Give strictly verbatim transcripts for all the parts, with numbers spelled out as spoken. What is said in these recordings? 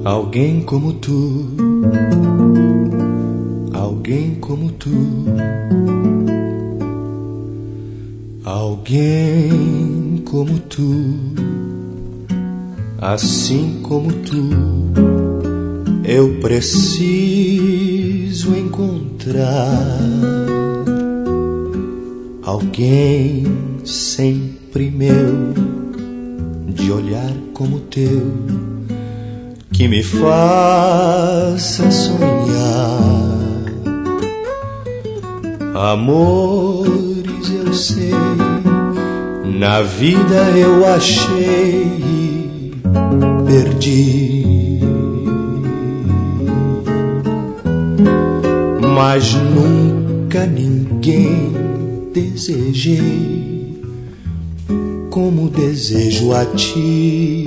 Alguém como tu, alguém como tu, alguém como tu, assim como tu, eu preciso encontrar. Alguém sempre meu, de olhar como teu, que me faça sonhar. Amores eu sei, na vida eu achei e perdi, mas nunca ninguém desejei como desejo a ti.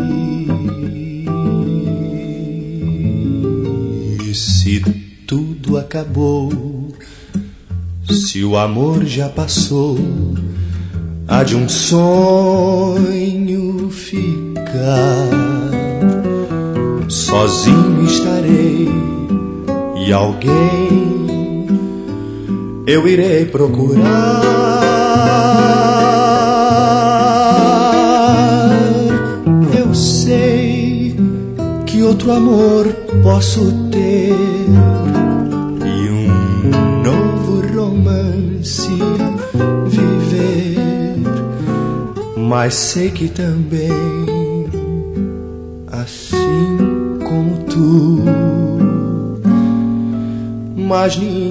Se tudo acabou, se o amor já passou, há de um sonho ficar. Sozinho estarei e alguém eu irei procurar. Eu sei que outro amor posso ter e um novo romance viver, mas sei que também, assim como tu, mas ninguém